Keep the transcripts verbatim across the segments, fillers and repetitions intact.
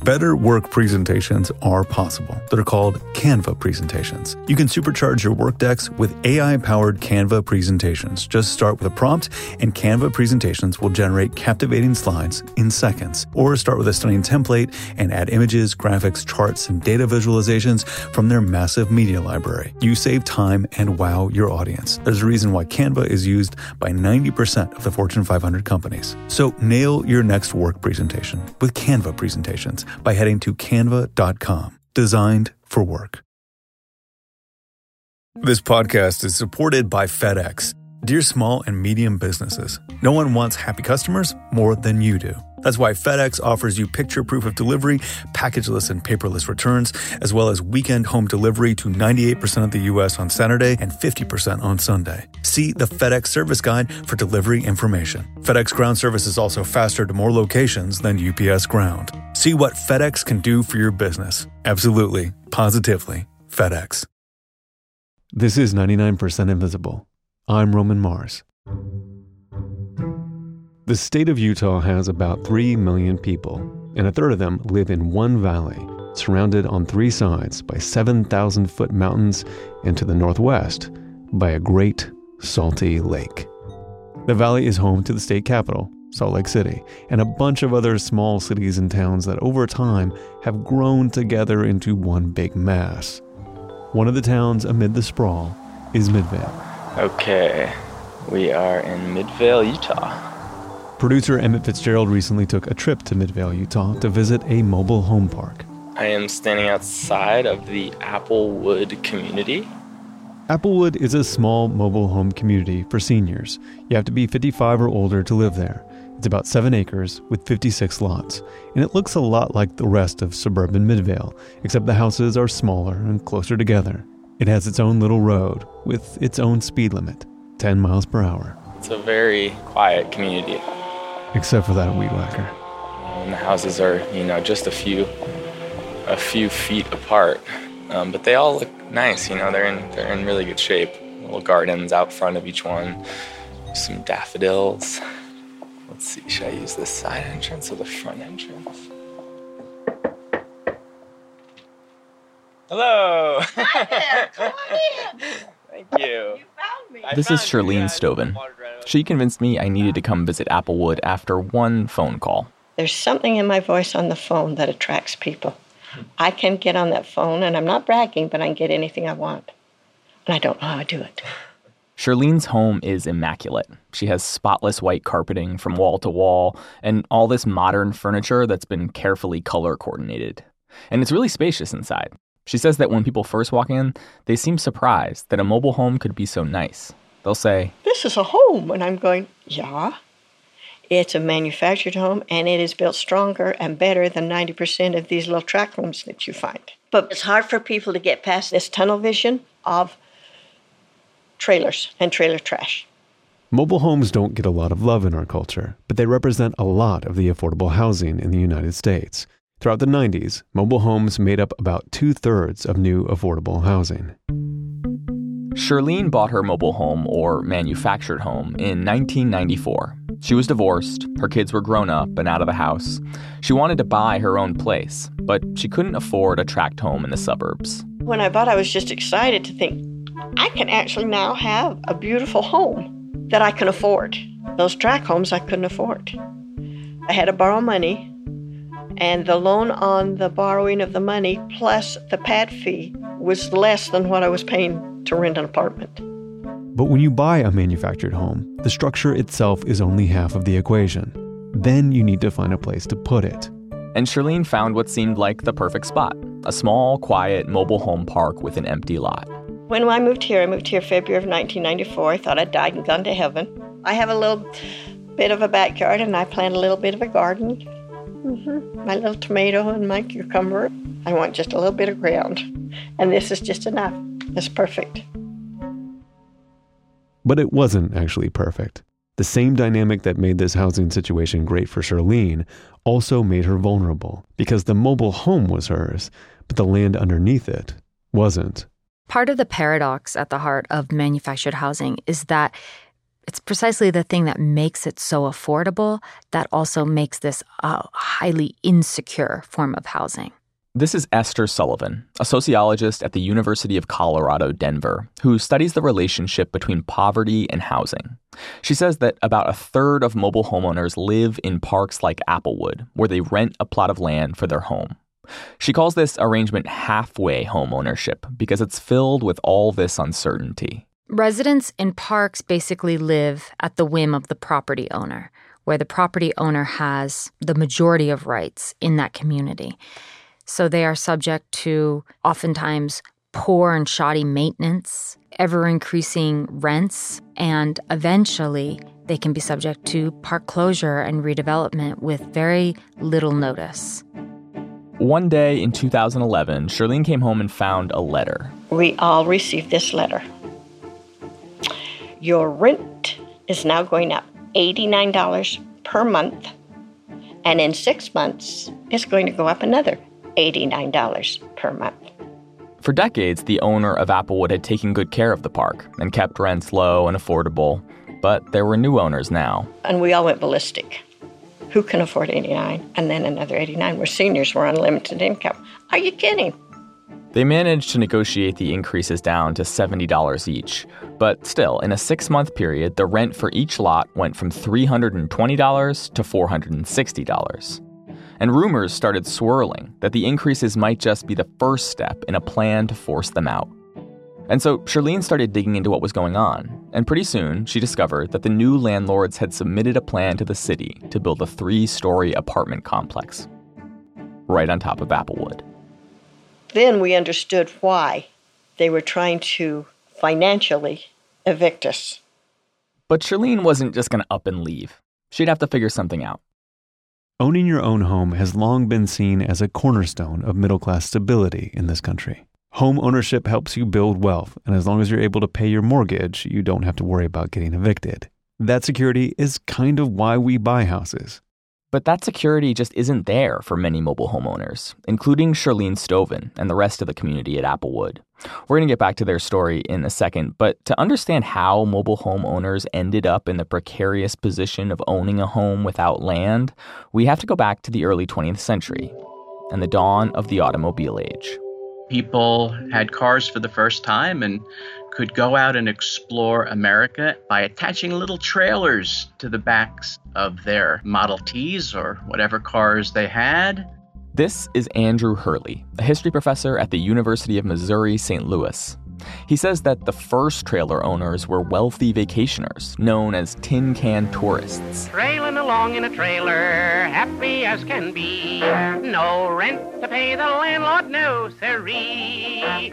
Better work presentations are possible. They're called Canva presentations. You can supercharge your work decks with A I-powered Canva presentations. Just start with a prompt, and Canva presentations will generate captivating slides in seconds. Or start with a stunning template and add images, graphics, charts, and data visualizations from their massive media library. You save time and wow your audience. There's a reason why Canva is used by ninety percent of the Fortune five hundred companies. So nail your next work presentation with Canva presentations by heading to canva dot com. Designed for work. This podcast is supported by FedEx. Dear small and medium businesses, no one wants happy customers more than you do. That's why FedEx offers you picture proof of delivery, packageless and paperless returns, as well as weekend home delivery to ninety-eight percent of the U S on Saturday and fifty percent on Sunday. See the FedEx service guide for delivery information. FedEx Ground service is also faster to more locations than U P S Ground. See what FedEx can do for your business. Absolutely, positively, FedEx. This is ninety-nine percent Invisible. I'm Roman Mars. The state of Utah has about three million people, and a third of them live in one valley, surrounded on three sides by seven thousand foot mountains and to the northwest by a great salty lake. The valley is home to the state capital, Salt Lake City, and a bunch of other small cities and towns that over time have grown together into one big mass. One of the towns amid the sprawl is Midvale. Okay, we are in Midvale, Utah. Producer Emmett Fitzgerald recently took a trip to Midvale, Utah to visit a mobile home park. I am standing outside of the Applewood community. Applewood is a small mobile home community for seniors. You have to be fifty-five or older to live there. It's about seven acres with fifty-six lots, and it looks a lot like the rest of suburban Midvale, except the houses are smaller and closer together. It has its own little road with its own speed limit, ten miles per hour. It's a very quiet community. Except for that weed whacker. And the houses are, you know, just a few, a few feet apart, um, but they all look nice. You know, they're in they're in really good shape. Little gardens out front of each one, some daffodils. Let's see, should I use this side entrance or the front entrance? Hello. Hi there, come on in. Thank you. You found me. This is Charlene Stoven. She convinced me I needed to come visit Applewood after one phone call. There's something in my voice on the phone that attracts people. I can get on that phone, and I'm not bragging, but I can get anything I want. And I don't know how I do it. Charlene's home is immaculate. She has spotless white carpeting from wall to wall and all this modern furniture that's been carefully color coordinated. And it's really spacious inside. She says that when people first walk in, they seem surprised that a mobile home could be so nice. They'll say, "This is a home." And I'm going, yeah. It's a manufactured home, and it is built stronger and better than ninety percent of these little tract homes that you find. But it's hard for people to get past this tunnel vision of trailers and trailer trash. Mobile homes don't get a lot of love in our culture, but they represent a lot of the affordable housing in the United States. Throughout the nineties, mobile homes made up about two-thirds of new affordable housing. Charlene bought her mobile home, or manufactured home, in nineteen ninety-four. She was divorced, her kids were grown up and out of the house. She wanted to buy her own place, but she couldn't afford a tract home in the suburbs. When I bought, I was just excited to think, I can actually now have a beautiful home that I can afford. Those tract homes I couldn't afford. I had to borrow money, and the loan on the borrowing of the money plus the pad fee was less than what I was paying to rent an apartment. But when you buy a manufactured home, the structure itself is only half of the equation. Then you need to find a place to put it. And Charlene found what seemed like the perfect spot, a small, quiet mobile home park with an empty lot. When I moved here, I moved here February of nineteen ninety-four. I thought I'd died and gone to heaven. I have a little bit of a backyard, and I plant a little bit of a garden. Mm-hmm. My little tomato and my cucumber. I want just a little bit of ground. And this is just enough. It's perfect. But it wasn't actually perfect. The same dynamic that made this housing situation great for Charlene also made her vulnerable, because the mobile home was hers, but the land underneath it wasn't. Part of the paradox at the heart of manufactured housing is that It's precisely the thing that makes it so affordable that also makes this a highly insecure form of housing. This is Esther Sullivan, a sociologist at the University of Colorado, Denver, who studies the relationship between poverty and housing. She says that about a third of mobile homeowners live in parks like Applewood, where they rent a plot of land for their home. She calls this arrangement halfway home ownership because it's filled with all this uncertainty. Residents in parks basically live at the whim of the property owner, where the property owner has the majority of rights in that community. So they are subject to oftentimes poor and shoddy maintenance, ever-increasing rents, and eventually they can be subject to park closure and redevelopment with very little notice. One day in two thousand eleven, Shirlene came home and found a letter. We all received this letter. Your rent is now going up eighty-nine dollars per month, and in six months, it's going to go up another eighty-nine dollars per month. For decades, the owner of Applewood had taken good care of the park and kept rents low and affordable, but there were new owners now. And we all went ballistic. Who can afford eighty-nine? And then another eighty-nine. We're seniors, we're on limited income. Are you kidding? They managed to negotiate the increases down to seventy dollars each, but still, in a six-month period, the rent for each lot went from three hundred twenty dollars to four hundred sixty dollars. And rumors started swirling that the increases might just be the first step in a plan to force them out. And so Shirlene started digging into what was going on, and pretty soon she discovered that the new landlords had submitted a plan to the city to build a three-story apartment complex right on top of Applewood. Then we understood why they were trying to financially evict us. But Shirlene wasn't just going to up and leave. She'd have to figure something out. Owning your own home has long been seen as a cornerstone of middle-class stability in this country. Home ownership helps you build wealth, and as long as you're able to pay your mortgage, you don't have to worry about getting evicted. That security is kind of why we buy houses. But that security just isn't there for many mobile homeowners, including Shirlene Stoven and the rest of the community at Applewood. We're going to get back to their story in a second, but to understand how mobile homeowners ended up in the precarious position of owning a home without land, we have to go back to the early twentieth century and the dawn of the automobile age. People had cars for the first time and could go out and explore America by attaching little trailers to the backs of their Model Ts or whatever cars they had. This is Andrew Hurley, a history professor at the University of Missouri, Saint Louis. He says that the first trailer owners were wealthy vacationers, known as tin can tourists. Trailing along in a trailer, happy as can be. No rent to pay the landlord, no siree.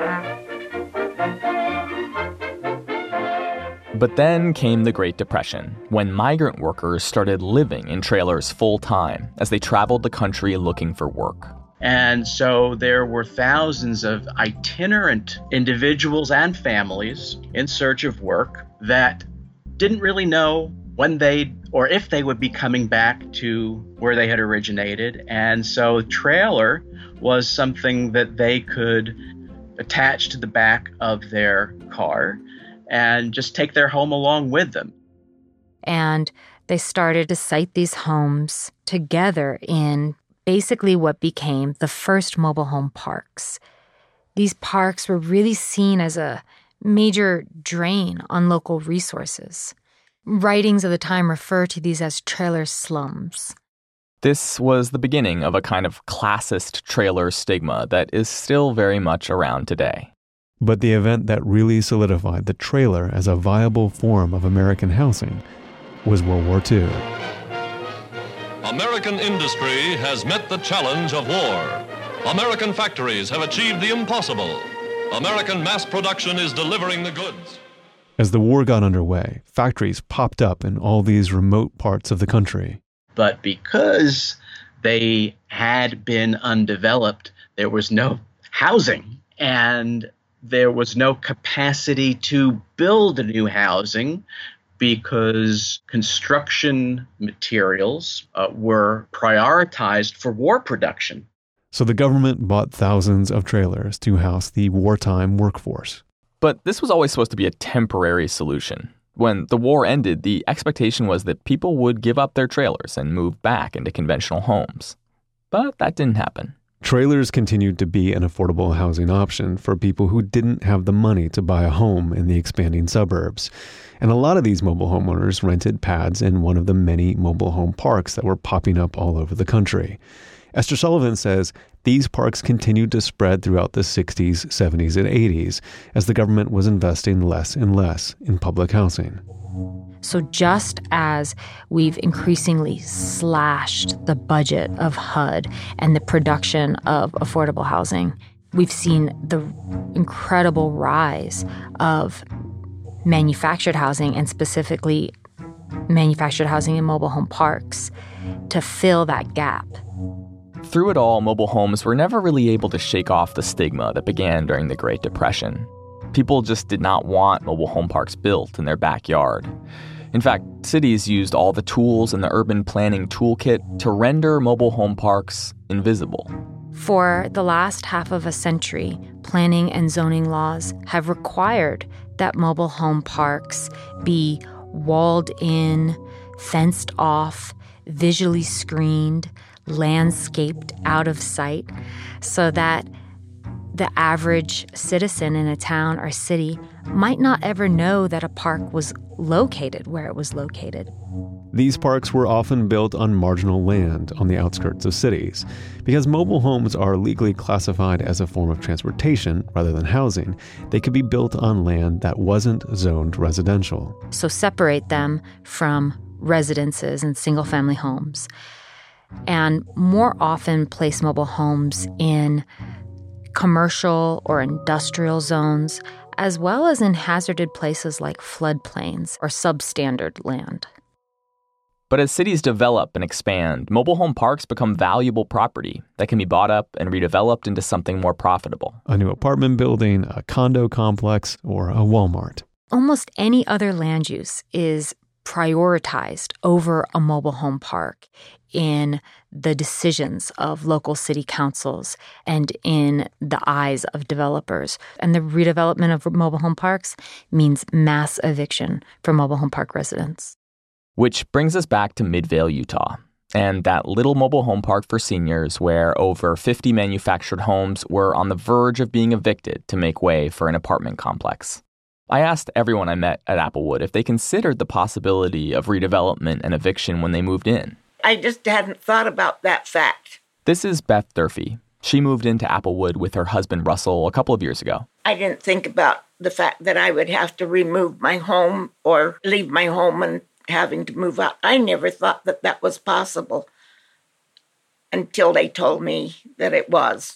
But then came the Great Depression, when migrant workers started living in trailers full-time as they traveled the country looking for work. And so there were thousands of itinerant individuals and families in search of work that didn't really know when they or if they would be coming back to where they had originated. And so trailer was something that they could attach to the back of their car and just take their home along with them. And they started to site these homes together in basically what became the first mobile home parks. These parks were really seen as a major drain on local resources. Writings of the time refer to these as trailer slums. This was the beginning of a kind of classist trailer stigma that is still very much around today. But the event that really solidified the trailer as a viable form of American housing was World War Two. American industry has met the challenge of war. American factories have achieved the impossible. American mass production is delivering the goods. As the war got underway, factories popped up in all these remote parts of the country. But because they had been undeveloped, there was no housing, and there was no capacity to build new housing because construction materials uh, were prioritized for war production. So the government bought thousands of trailers to house the wartime workforce. But this was always supposed to be a temporary solution. When the war ended, the expectation was that people would give up their trailers and move back into conventional homes. But that didn't happen. Trailers continued to be an affordable housing option for people who didn't have the money to buy a home in the expanding suburbs. And a lot of these mobile homeowners rented pads in one of the many mobile home parks that were popping up all over the country. Esther Sullivan says these parks continued to spread throughout the sixties, seventies, and eighties as the government was investing less and less in public housing. So just as we've increasingly slashed the budget of H U D and the production of affordable housing, we've seen the incredible rise of manufactured housing, and specifically manufactured housing in mobile home parks, to fill that gap. Through it all, mobile homes were never really able to shake off the stigma that began during the Great Depression. People just did not want mobile home parks built in their backyard. In fact, cities used all the tools in the urban planning toolkit to render mobile home parks invisible. For the last half of a century, planning and zoning laws have required that mobile home parks be walled in, fenced off, visually screened, landscaped out of sight, so that the average citizen in a town or city might not ever know that a park was located where it was located. These parks were often built on marginal land on the outskirts of cities. Because mobile homes are legally classified as a form of transportation rather than housing, they could be built on land that wasn't zoned residential. So separate them from residences and single-family homes, and more often place mobile homes in commercial or industrial zones, as well as in hazarded places like floodplains or substandard land. But as cities develop and expand, mobile home parks become valuable property that can be bought up and redeveloped into something more profitable. A new apartment building, a condo complex, or a Walmart. Almost any other land use is prioritized over a mobile home park in the decisions of local city councils and in the eyes of developers. And the redevelopment of mobile home parks means mass eviction for mobile home park residents. Which brings us back to Midvale, Utah, and that little mobile home park for seniors where over fifty manufactured homes were on the verge of being evicted to make way for an apartment complex. I asked everyone I met at Applewood if they considered the possibility of redevelopment and eviction when they moved in. I just hadn't thought about that fact. This is Beth Durfee. She moved into Applewood with her husband Russell a couple of years ago. I didn't think about the fact that I would have to remove my home or leave my home and having to move out. I never thought that that was possible until they told me that it was.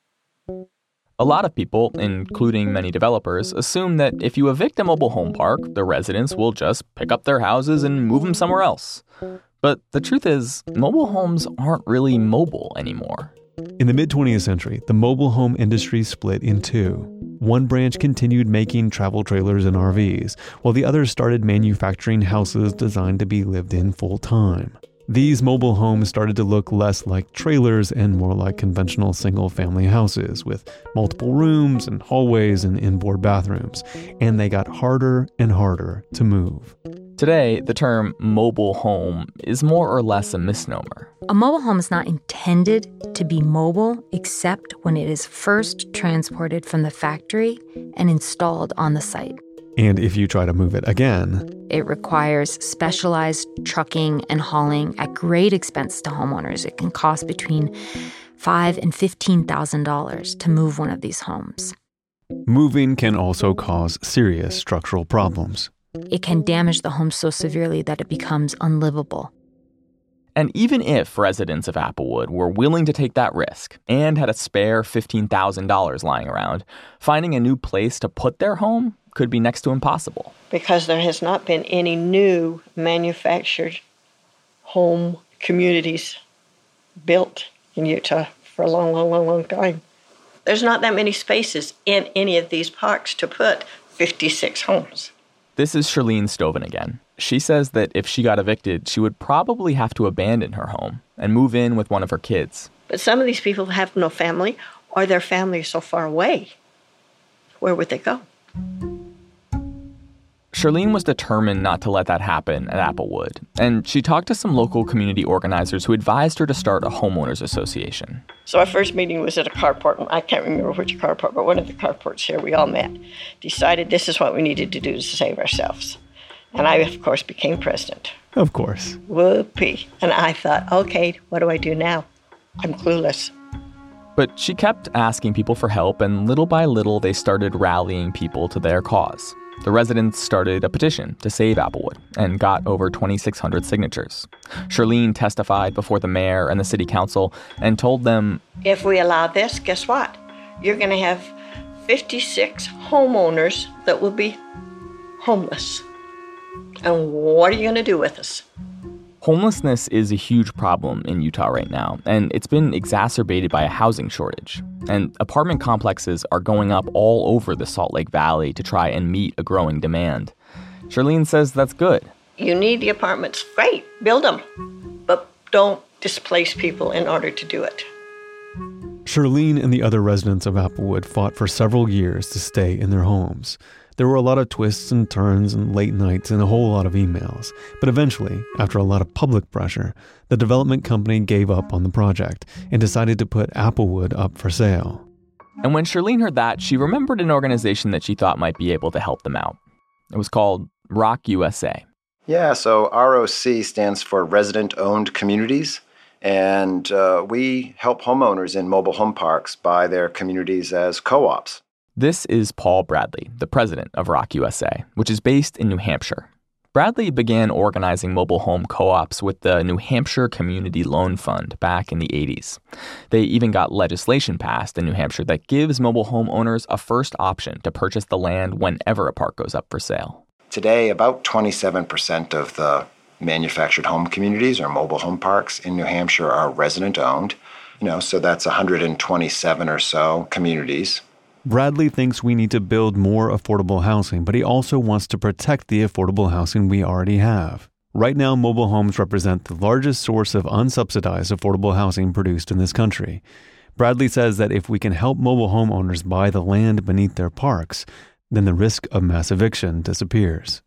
A lot of people, including many developers, assume that if you evict a mobile home park, the residents will just pick up their houses and move them somewhere else. But the truth is, mobile homes aren't really mobile anymore. In the mid-twentieth century, the mobile home industry split in two. One branch continued making travel trailers and R Vs, while the other started manufacturing houses designed to be lived in full-time. These mobile homes started to look less like trailers and more like conventional single-family houses with multiple rooms and hallways and inboard bathrooms, and they got harder and harder to move. Today, the term mobile home is more or less a misnomer. A mobile home is not intended to be mobile except when it is first transported from the factory and installed on the site. And if you try to move it again, it requires specialized trucking and hauling at great expense to homeowners. It can cost between five thousand dollars and fifteen thousand dollars to move one of these homes. Moving can also cause serious structural problems. It can damage the home so severely that it becomes unlivable. And even if residents of Applewood were willing to take that risk and had a spare fifteen thousand dollars lying around, finding a new place to put their home could be next to impossible. Because there has not been any new manufactured home communities built in Utah for a long, long, long, long time. There's not that many spaces in any of these parks to put fifty-six homes. This is Charlene Stoven again. She says that if she got evicted, she would probably have to abandon her home and move in with one of her kids. But some of these people have no family, or their family is so far away. Where would they go? Charlene was determined not to let that happen at Applewood, and she talked to some local community organizers who advised her to start a homeowners association. So our first meeting was at a carport. I can't remember which carport, but one of the carports here, we all met, decided this is what we needed to do to save ourselves. And I, of course, became president. Of course. Whoopee. And I thought, okay, what do I do now? I'm clueless. But she kept asking people for help, and little by little, they started rallying people to their cause. The residents started a petition to save Applewood and got over twenty-six hundred signatures. Charlene testified before the mayor and the city council and told them, if we allow this, guess what? You're going to have fifty-six homeowners that will be homeless. And what are you going to do with us? Homelessness is a huge problem in Utah right now, and it's been exacerbated by a housing shortage. And apartment complexes are going up all over the Salt Lake Valley to try and meet a growing demand. Charlene says that's good. You need the apartments. Great, build them. But don't displace people in order to do it. Charlene and the other residents of Applewood fought for several years to stay in their homes. There were a lot of twists and turns and late nights and a whole lot of emails. But eventually, after a lot of public pressure, the development company gave up on the project and decided to put Applewood up for sale. And when Charlene heard that, she remembered an organization that she thought might be able to help them out. It was called Rock U S A. Yeah, so R O C stands for Resident-Owned Communities. And uh, we help homeowners in mobile home parks buy their communities as co-ops. This is Paul Bradley, the president of Rock U S A, which is based in New Hampshire. Bradley began organizing mobile home co-ops with the New Hampshire Community Loan Fund back in the eighties. They even got legislation passed in New Hampshire that gives mobile home owners a first option to purchase the land whenever a park goes up for sale. Today, about twenty-seven percent of the manufactured home communities or mobile home parks in New Hampshire are resident-owned. You know, so that's one hundred twenty-seven or so communities. Bradley thinks we need to build more affordable housing, but he also wants to protect the affordable housing we already have. Right now, mobile homes represent the largest source of unsubsidized affordable housing produced in this country. Bradley says that if we can help mobile homeowners buy the land beneath their parks, then the risk of mass eviction disappears.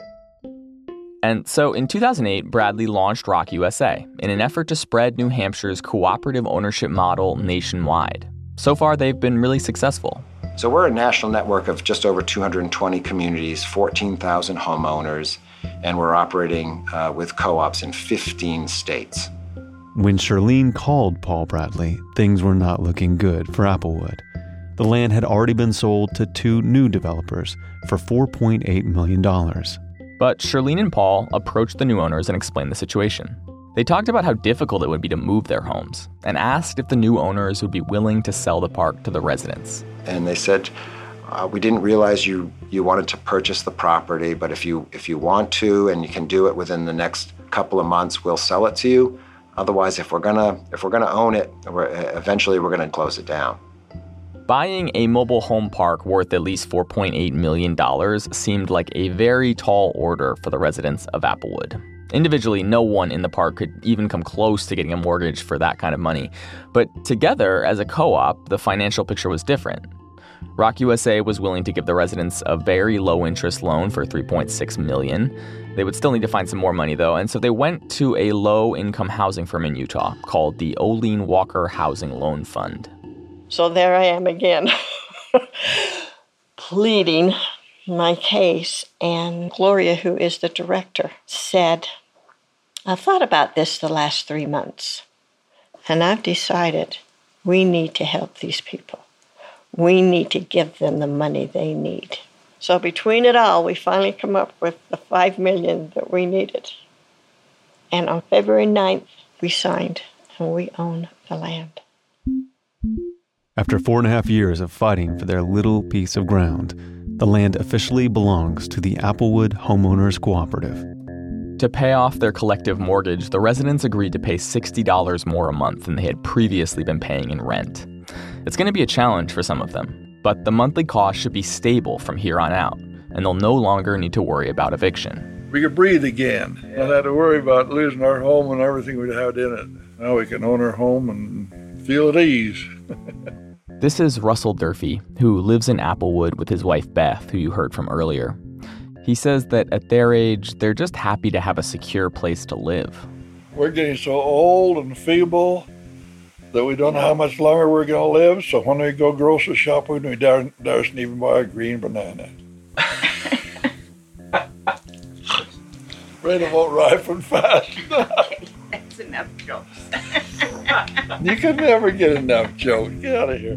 And so in two thousand eight, Bradley launched Rock U S A in an effort to spread New Hampshire's cooperative ownership model nationwide. So far, they've been really successful. So we're a national network of just over two hundred twenty communities, fourteen thousand homeowners, and we're operating uh, with co-ops in fifteen states. When Charlene called Paul Bradley, things were not looking good for Applewood. The land had already been sold to two new developers for four point eight million dollars. But Charlene and Paul approached the new owners and explained the situation. They talked about how difficult it would be to move their homes and asked if the new owners would be willing to sell the park to the residents. And they said, uh, we didn't realize you, you wanted to purchase the property, but if you if you want to and you can do it within the next couple of months, we'll sell it to you. Otherwise, if we're gonna if we're gonna own it, we're, eventually we're gonna close it down. Buying a mobile home park worth at least four point eight million dollars seemed like a very tall order for the residents of Applewood. Individually, no one in the park could even come close to getting a mortgage for that kind of money. But together, as a co-op, the financial picture was different. Rock U S A was willing to give the residents a very low-interest loan for three point six million dollars. They would still need to find some more money, though, and so they went to a low-income housing firm in Utah called the Olene Walker Housing Loan Fund. So there I am again, pleading my case, and Gloria, who is the director, said, I've thought about this the last three months, and I've decided we need to help these people. We need to give them the money they need. So between it all, we finally come up with the five million dollars that we needed. And on February ninth, we signed, and we own the land. After four and a half years of fighting for their little piece of ground, the land officially belongs to the Applewood Homeowners Cooperative. To pay off their collective mortgage, the residents agreed to pay sixty dollars more a month than they had previously been paying in rent. It's going to be a challenge for some of them, but the monthly cost should be stable from here on out, and they'll no longer need to worry about eviction. We could breathe again. Not have to worry about losing our home and everything we had in it. Now we can own our home and feel at ease. This is Russell Durfee, who lives in Applewood with his wife Beth, who you heard from earlier. He says that at their age, they're just happy to have a secure place to live. We're getting so old and feeble that we don't know how much longer we're going to live, so when we go grocery shopping, we daren't, daren't even buy a green banana. Afraid it won't ripen fast enough. Okay, that's enough jokes. You can never get enough jokes. Get out of here.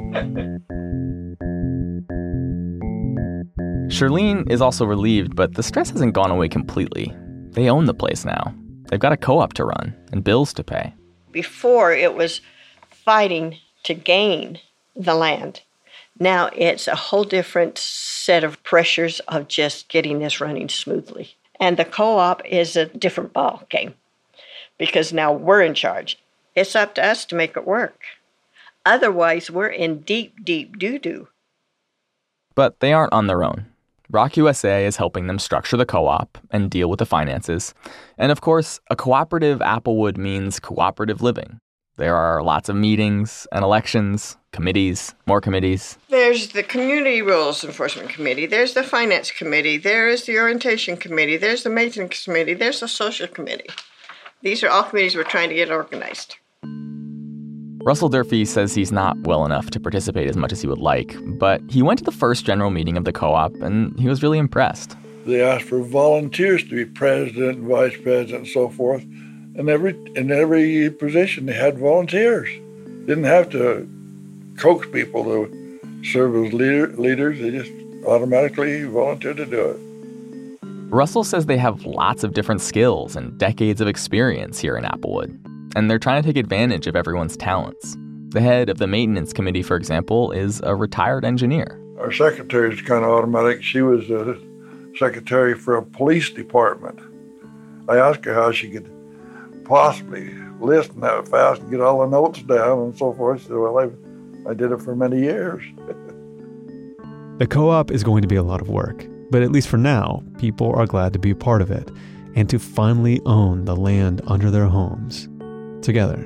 Shirlene is also relieved, but the stress hasn't gone away completely. They own the place now. They've got a co-op to run and bills to pay. Before, it was fighting to gain the land. Now it's a whole different set of pressures of just getting this running smoothly. And the co-op is a different ball game because now we're in charge. It's up to us to make it work. Otherwise, we're in deep, deep doo-doo. But they aren't on their own. Rock U S A is helping them structure the co-op and deal with the finances. And of course, a cooperative Applewood means cooperative living. There are lots of meetings and elections, committees, more committees. There's the Community Rules Enforcement Committee. There's the Finance Committee. There is the Orientation Committee. There's the Maintenance Committee. There's the Social Committee. These are all committees we're trying to get organized. Russell Durfee says he's not well enough to participate as much as he would like, but he went to the first general meeting of the co-op, and he was really impressed. They asked for volunteers to be president and vice president and so forth. And every in every position they had volunteers. Didn't have to coax people to serve as leader, leaders. They just automatically volunteered to do it. Russell says they have lots of different skills and decades of experience here in Applewood, and they're trying to take advantage of everyone's talents. The head of the maintenance committee, for example, is a retired engineer. Our secretary is kind of automatic. She was a secretary for a police department. I asked her how she could possibly listen that fast and get all the notes down and so forth. She said, well, I, I did it for many years. The co-op is going to be a lot of work, but at least for now, people are glad to be a part of it and to finally own the land under their homes together.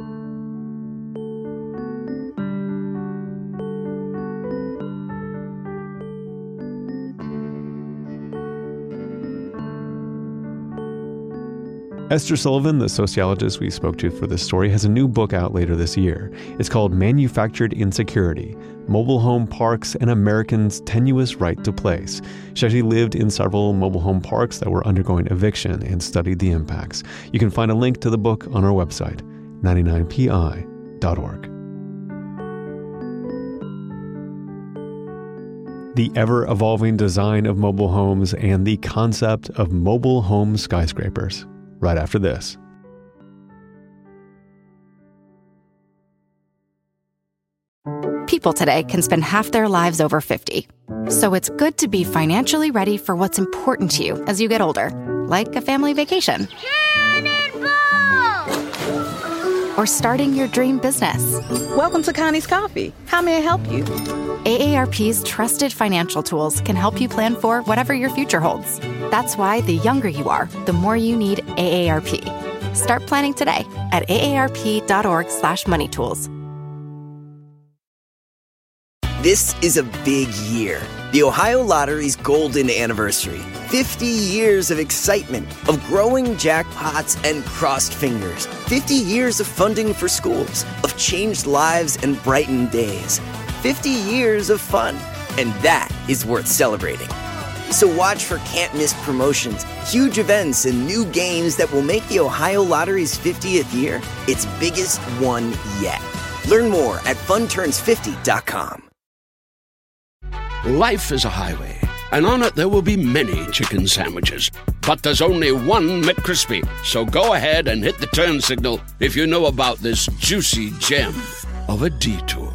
Esther Sullivan, the sociologist we spoke to for this story, has a new book out later this year. It's called Manufactured Insecurity: Mobile Home Parks and Americans' Tenuous Right to Place. She actually lived in several mobile home parks that were undergoing eviction and studied the impacts. You can find a link to the book on our website, ninety-nine P I dot org. The ever-evolving design of mobile homes and the concept of mobile home skyscrapers. Right after this. People today can spend half their lives over fifty. So it's good to be financially ready for what's important to you as you get older, like a family vacation. Cannonball! Or starting your dream business. Welcome to Connie's Coffee. How may I help you? A A R P's trusted financial tools can help you plan for whatever your future holds. That's why the younger you are, the more you need A A R P. Start planning today at aarp.org slash money tools. This is a big year. The Ohio Lottery's golden anniversary. fifty years of excitement, of growing jackpots and crossed fingers. fifty years of funding for schools, of changed lives and brightened days. fifty years of fun, and that is worth celebrating. So watch for can't-miss promotions, huge events, and new games that will make the Ohio Lottery's fiftieth year its biggest one yet. Learn more at fun turns fifty dot com. Life is a highway, and on it there will be many chicken sandwiches. But there's only one McCrispy, so go ahead and hit the turn signal if you know about this juicy gem of a detour.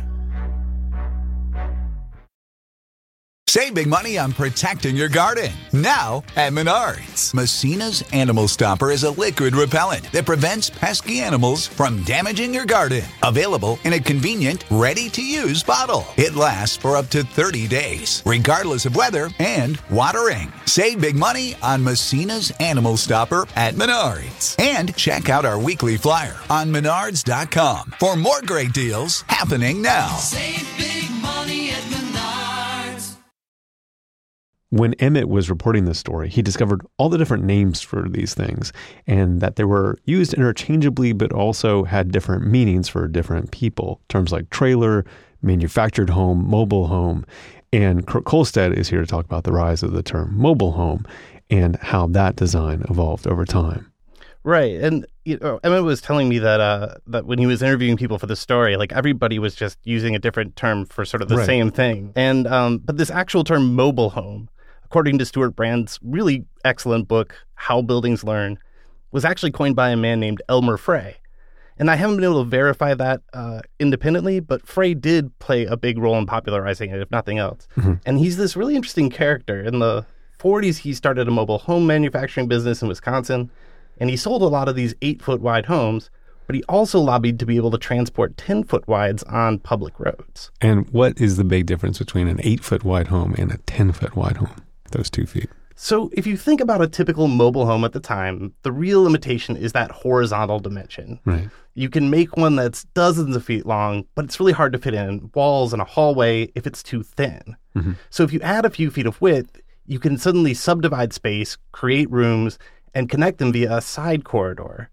Save big money on protecting your garden. Now at Menards. Messina's Animal Stopper is a liquid repellent that prevents pesky animals from damaging your garden. Available in a convenient, ready-to-use bottle. It lasts for up to thirty days, regardless of weather and watering. Save big money on Messina's Animal Stopper at Menards. And check out our weekly flyer on menards dot com for more great deals happening now. Save big money at Menards. When Emmett was reporting this story, he discovered all the different names for these things and that they were used interchangeably, but also had different meanings for different people. Terms like trailer, manufactured home, mobile home. And Kurt Kohlstedt is here to talk about the rise of the term mobile home and how that design evolved over time. Right. And you know, Emmett was telling me that uh, that when he was interviewing people for the story, like everybody was just using a different term for sort of the Right. same thing. And um, but this actual term mobile home, according to Stuart Brand's really excellent book, How Buildings Learn, was actually coined by a man named Elmer Frey. And I haven't been able to verify that uh, independently, but Frey did play a big role in popularizing it, if nothing else. Mm-hmm. And he's this really interesting character. In the forties, he started a mobile home manufacturing business in Wisconsin, and he sold a lot of these eight-foot wide homes, but he also lobbied to be able to transport ten-foot wides on public roads. And what is the big difference between an eight-foot wide home and a ten-foot wide home? Those two feet. So if you think about a typical mobile home at the time, the real limitation is that horizontal dimension. Right. You can make one that's dozens of feet long, but it's really hard to fit in walls and a hallway if it's too thin. Mm-hmm. So if you add a few feet of width, you can suddenly subdivide space, create rooms, and connect them via a side corridor.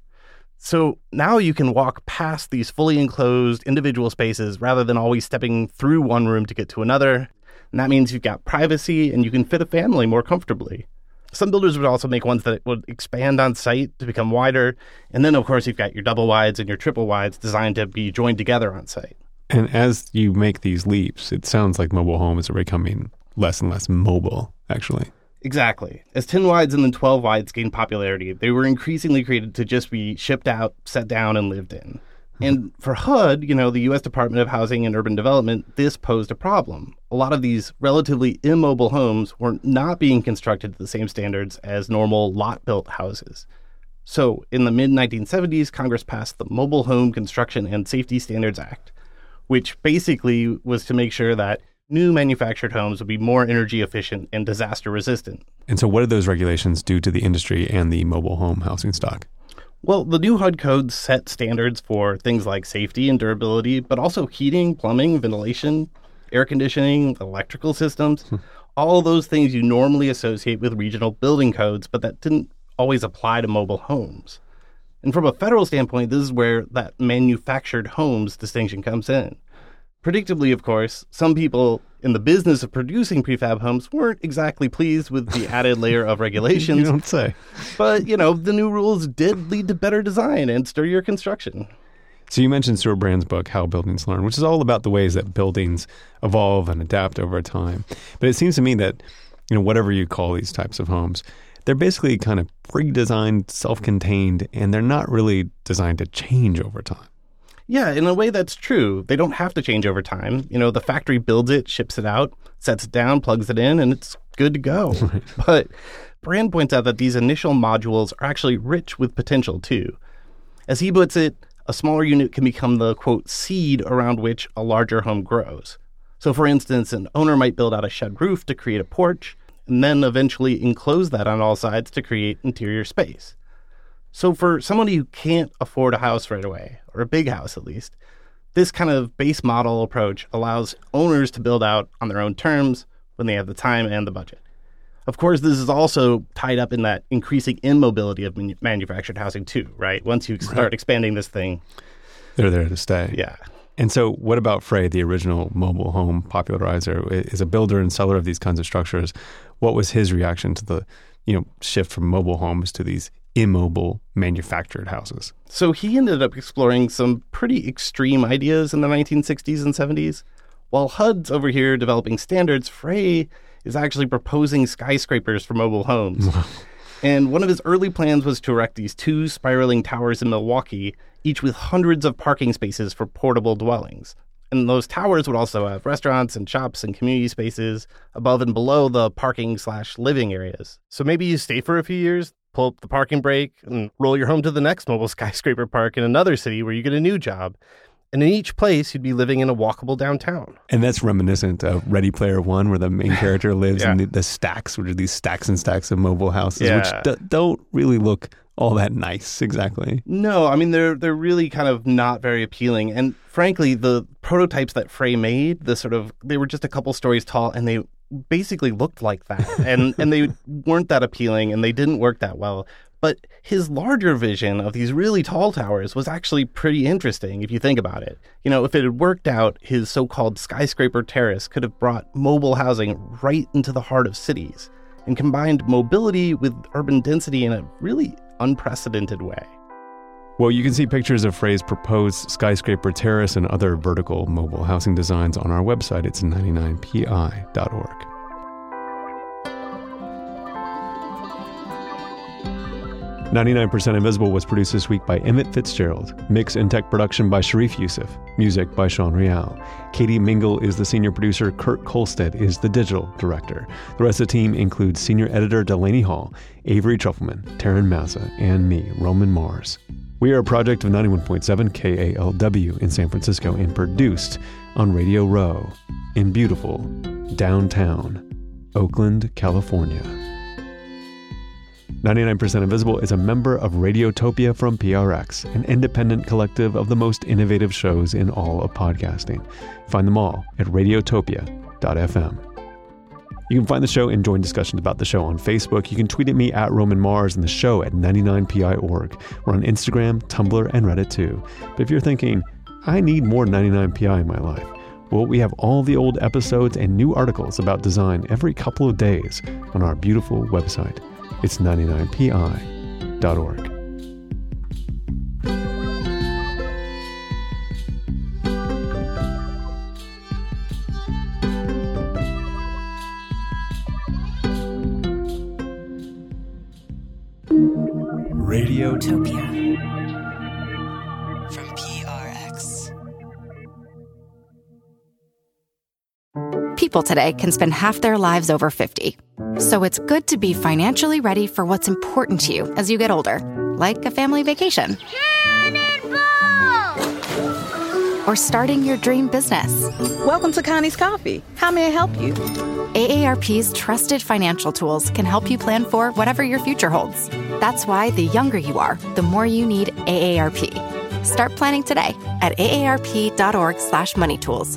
So now you can walk past these fully enclosed individual spaces rather than always stepping through one room to get to another. And that means you've got privacy and you can fit a family more comfortably. Some builders would also make ones that would expand on site to become wider. And then, of course, you've got your double wides and your triple wides designed to be joined together on site. And as you make these leaps, it sounds like mobile homes are becoming less and less mobile, actually. Exactly. As ten wides and then twelve wides gained popularity, they were increasingly created to just be shipped out, set down, and lived in. And for H U D, you know, the U S Department of Housing and Urban Development, this posed a problem. A lot of these relatively immobile homes were not being constructed to the same standards as normal lot-built houses. So in the mid nineteen seventies, Congress passed the Mobile Home Construction and Safety Standards Act, which basically was to make sure that new manufactured homes would be more energy efficient and disaster resistant. And so what did those regulations do to the industry and the mobile home housing stock? Well, the new H U D codes set standards for things like safety and durability, but also heating, plumbing, ventilation, air conditioning, electrical systems, all those things you normally associate with regional building codes, but that didn't always apply to mobile homes. And from a federal standpoint, this is where that manufactured homes distinction comes in. Predictably, of course, some people in the business of producing prefab homes weren't exactly pleased with the added layer of regulations. You don't say. But, you know, the new rules did lead to better design and sturdier construction. So you mentioned Stuart Brand's book, How Buildings Learn, which is all about the ways that buildings evolve and adapt over time. But it seems to me that, you know, whatever you call these types of homes, they're basically kind of pre-designed, self-contained, and they're not really designed to change over time. Yeah, in a way that's true. They don't have to change over time. You know, the factory builds it, ships it out, sets it down, plugs it in, and it's good to go. Right. But Brand points out that these initial modules are actually rich with potential too. As he puts it, a smaller unit can become the, quote, seed around which a larger home grows. So for instance, an owner might build out a shed roof to create a porch, and then eventually enclose that on all sides to create interior space. So for somebody who can't afford a house right away, or a big house at least, this kind of base model approach allows owners to build out on their own terms when they have the time and the budget. Of course, this is also tied up in that increasing immobility of man- manufactured housing too, right? Once you start right. expanding this thing. They're there to stay. Yeah. And so what about Frey, the original mobile home popularizer, is a builder and seller of these kinds of structures? What was his reaction to the, you know, shift from mobile homes to these immobile manufactured houses? So he ended up exploring some pretty extreme ideas in the nineteen sixties and seventies. While H U D's over here developing standards, Frey is actually proposing skyscrapers for mobile homes. And one of his early plans was to erect these two spiraling towers in Milwaukee, each with hundreds of parking spaces for portable dwellings. And those towers would also have restaurants and shops and community spaces above and below the parking slash living areas. So maybe you stay for a few years, pull up the parking brake, and roll your home to the next mobile skyscraper park in another city where you get a new job. And in each place, you'd be living in a walkable downtown. And that's reminiscent of Ready Player One, where the main character lives yeah. in the, the stacks, which are these stacks and stacks of mobile houses, yeah. which d- don't really look all that nice, exactly. No, I mean, they're they're really kind of not very appealing. And frankly, the prototypes that Frey made, the sort of, they were just a couple stories tall, and they basically looked like that, and, and they weren't that appealing, and they didn't work that well. But his larger vision of these really tall towers was actually pretty interesting if you think about it. You know, if it had worked out, his so-called skyscraper terrace could have brought mobile housing right into the heart of cities and combined mobility with urban density in a really unprecedented way. Well, you can see pictures of Frey's proposed skyscraper terrace and other vertical mobile housing designs on our website. It's ninety-nine P I dot org. ninety-nine percent Invisible was produced this week by Emmett Fitzgerald. Mix and tech production by Sharif Youssef. Music by Sean Real. Katie Mingle is the senior producer. Kurt Kolstead is the digital director. The rest of the team includes senior editor Delaney Hall, Avery Trufelman, Taryn Mazza, and me, Roman Mars. We are a project of ninety-one point seven K A L W in San Francisco and produced on Radio Row in beautiful downtown Oakland, California. ninety-nine percent Invisible is a member of Radiotopia from P R X, an independent collective of the most innovative shows in all of podcasting. Find them all at radiotopia dot f m. You can find the show and join discussions about the show on Facebook. You can tweet at me at Roman Mars and the show at ninety-nine P I dot org. We're on Instagram, Tumblr, and Reddit too. But if you're thinking, I need more ninety-nine P I in my life, well, we have all the old episodes and new articles about design every couple of days on our beautiful website. It's ninety-nine P I dot org. Radiotopia from P R X. People today can spend half their lives over fifty. So it's good to be financially ready for what's important to you as you get older, like a family vacation. Cannonball! Or starting your dream business. Welcome to Connie's Coffee. How may I help you? A A R P's trusted financial tools can help you plan for whatever your future holds. That's why the younger you are, the more you need A A R P. Start planning today at aarp.org slash money tools.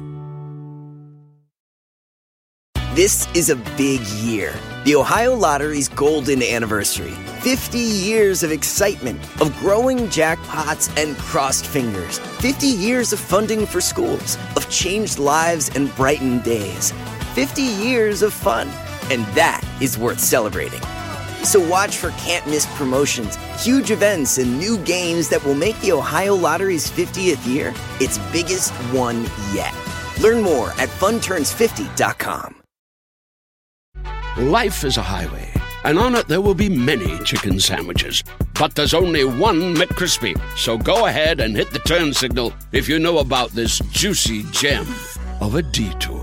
This is a big year. The Ohio Lottery's golden anniversary. fifty years of excitement, of growing jackpots and crossed fingers. fifty years of funding for schools, of changed lives and brightened days. fifty years of fun, and that is worth celebrating. So watch for can't-miss promotions, huge events, and new games that will make the Ohio Lottery's fiftieth year its biggest one yet. Learn more at fun turns fifty dot com. Life is a highway, and on it there will be many chicken sandwiches. But there's only one McCrispy. So go ahead and hit the turn signal if you know about this juicy gem of a detour.